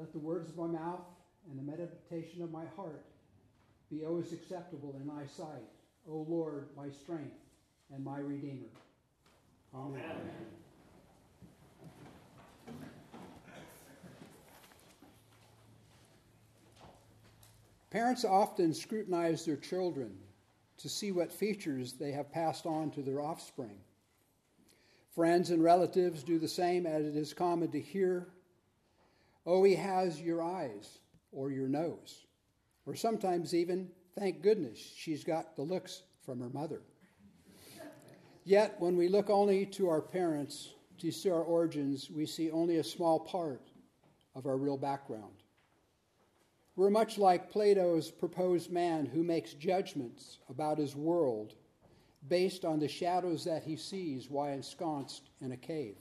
Let the words of my mouth and the meditation of my heart be always acceptable in thy sight, O Lord, my strength and my Redeemer. Amen. Amen. Parents often scrutinize their children to see what features they have passed on to their offspring. Friends and relatives do the same, as it is common to hear, "Oh, he has your eyes," or your nose. Or sometimes even, "Thank goodness she's got the looks from her mother." Yet, when we look only to our parents to see our origins, we see only a small part of our real background. We're much like Plato's proposed man who makes judgments about his world based on the shadows that he sees while ensconced in a cave.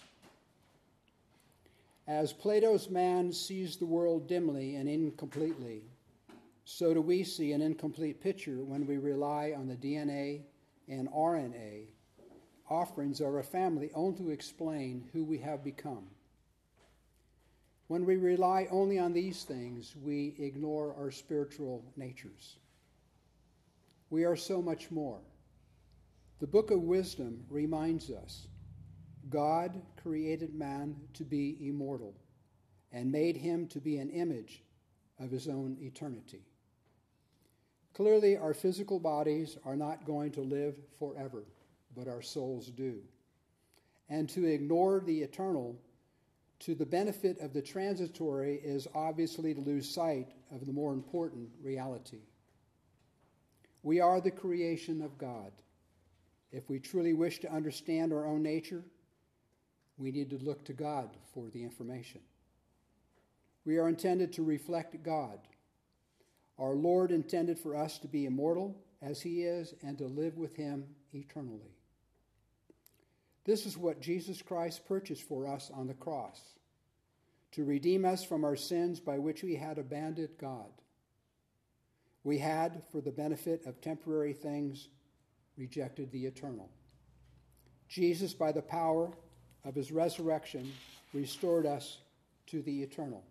As Plato's man sees the world dimly and incompletely, so do we see an incomplete picture when we rely on the DNA and RNA offerings of our family only to explain who we have become. When we rely only on these things, we ignore our spiritual natures. We are so much more. The Book of Wisdom reminds us, God created man to be immortal and made him to be an image of his own eternity. Clearly, our physical bodies are not going to live forever, but our souls do. And to ignore the eternal to the benefit of the transitory is obviously to lose sight of the more important reality. We are the creation of God. If we truly wish to understand our own nature, we need to look to God for the information. We are intended to reflect God. Our Lord intended for us to be immortal as he is and to live with him eternally. This is what Jesus Christ purchased for us on the cross, to redeem us from our sins by which we had abandoned God. We had, for the benefit of temporary things, rejected the eternal. Jesus, by the power of his resurrection, restored us to the eternal.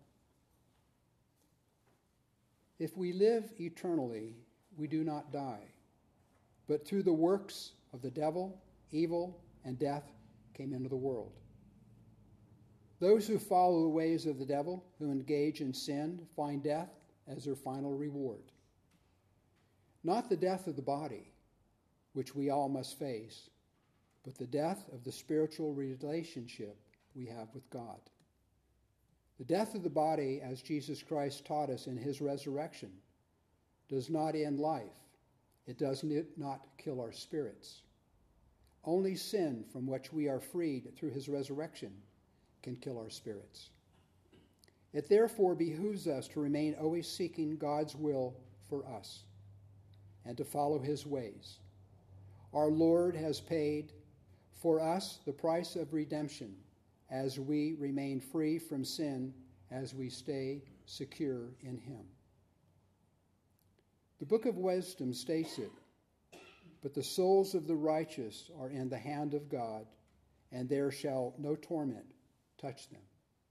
If we live eternally, we do not die, but through the works of the devil, evil, and death came into the world. Those who follow the ways of the devil, who engage in sin, find death as their final reward. Not the death of the body, which we all must face, but the death of the spiritual relationship we have with God. The death of the body, as Jesus Christ taught us in his resurrection, does not end life. It does not kill our spirits. Only sin, from which we are freed through his resurrection, can kill our spirits. It therefore behooves us to remain always seeking God's will for us and to follow his ways. Our Lord has paid for us the price of redemption as we remain free from sin, as we stay secure in him. The Book of Wisdom states it, "But the souls of the righteous are in the hand of God, and there shall no torment touch them."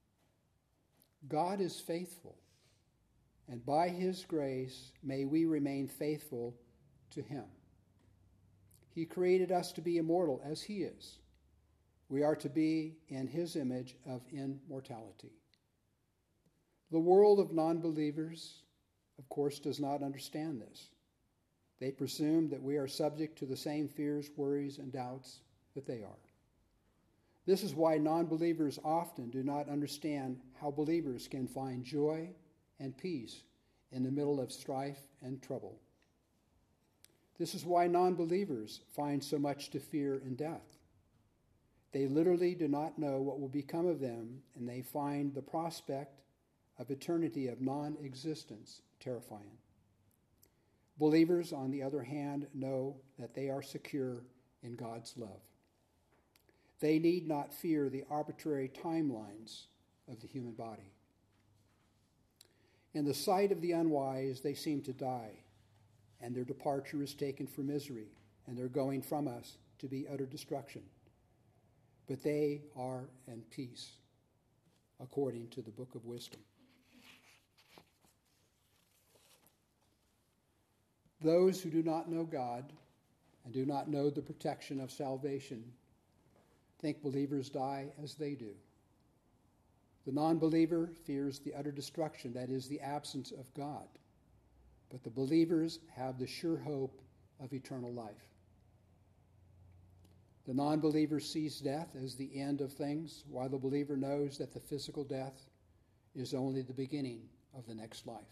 God is faithful, and by his grace may we remain faithful to him. He created us to be immortal as he is. We are to be in his image of immortality. The world of non-believers, of course, does not understand this. They presume that we are subject to the same fears, worries, and doubts that they are. This is why non-believers often do not understand how believers can find joy and peace in the middle of strife and trouble. This is why non-believers find so much to fear in death. They literally do not know what will become of them, and they find the prospect of eternity of non-existence terrifying. Believers, on the other hand, know that they are secure in God's love. They need not fear the arbitrary timelines of the human body. In the sight of the unwise, they seem to die, and their departure is taken for misery, and their going from us to be utter destruction. But they are in peace, according to the Book of Wisdom. Those who do not know God and do not know the protection of salvation think believers die as they do. The non-believer fears the utter destruction, that is, the absence of God. But the believers have the sure hope of eternal life. The non-believer sees death as the end of things, while the believer knows that the physical death is only the beginning of the next life.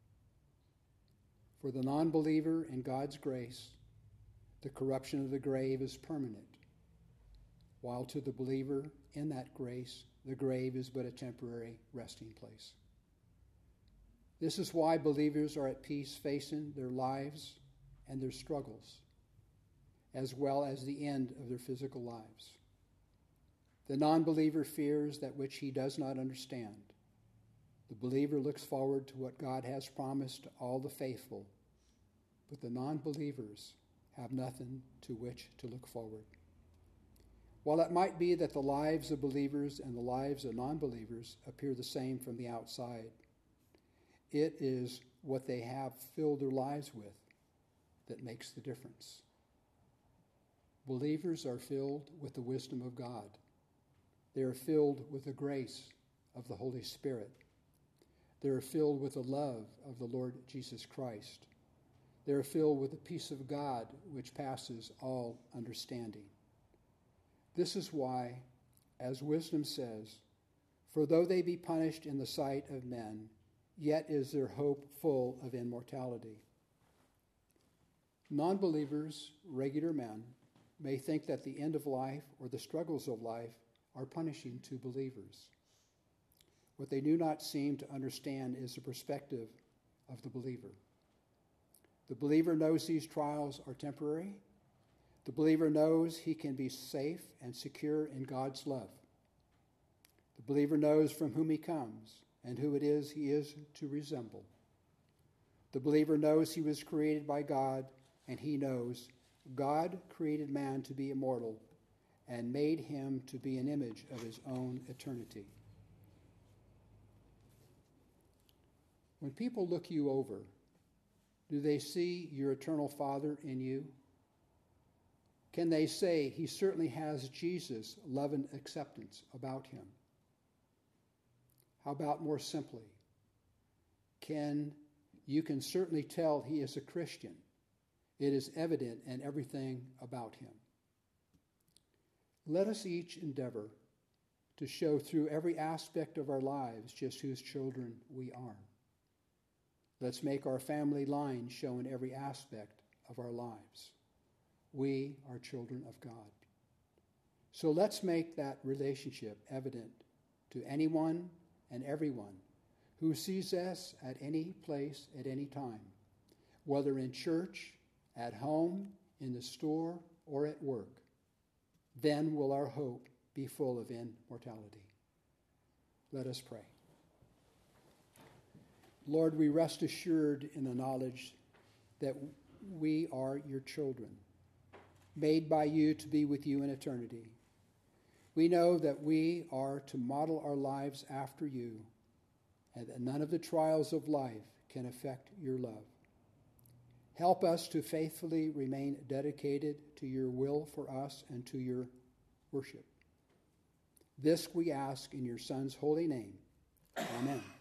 For the non-believer, in God's grace, the corruption of the grave is permanent, while to the believer, in that grace, the grave is but a temporary resting place. This is why believers are at peace facing their lives and their struggles, as well as the end of their physical lives. The non-believer fears that which he does not understand. The believer looks forward to what God has promised to all the faithful, but the non-believers have nothing to which to look forward. While it might be that the lives of believers and the lives of non-believers appear the same from the outside, it is what they have filled their lives with that makes the difference. Believers are filled with the wisdom of God. They are filled with the grace of the Holy Spirit. They are filled with the love of the Lord Jesus Christ. They are filled with the peace of God which passes all understanding. This is why, as wisdom says, for though they be punished in the sight of men, yet is their hope full of immortality. Non-believers, regular men, may think that the end of life or the struggles of life are punishing to believers. What they do not seem to understand is the perspective of the believer. The believer knows these trials are temporary. The believer knows he can be safe and secure in God's love. The believer knows from whom he comes and who it is he is to resemble. The believer knows he was created by God, and he knows God created man to be immortal and made him to be an image of his own eternity. When people look you over, do they see your eternal Father in you? Can they say he certainly has Jesus' love and acceptance about him? How about more simply? You can certainly tell he is a Christian. It is evident in everything about him. Let us each endeavor to show through every aspect of our lives just whose children we are. Let's make our family line show in every aspect of our lives. We are children of God. So let's make that relationship evident to anyone and everyone who sees us at any place at any time, whether in church, at home, in the store, or at work. Then will our hope be full of immortality. Let us pray. Lord, we rest assured in the knowledge that we are your children, made by you to be with you in eternity. We know that we are to model our lives after you, and that none of the trials of life can affect your love. Help us to faithfully remain dedicated to your will for us and to your worship. This we ask in your Son's holy name. Amen.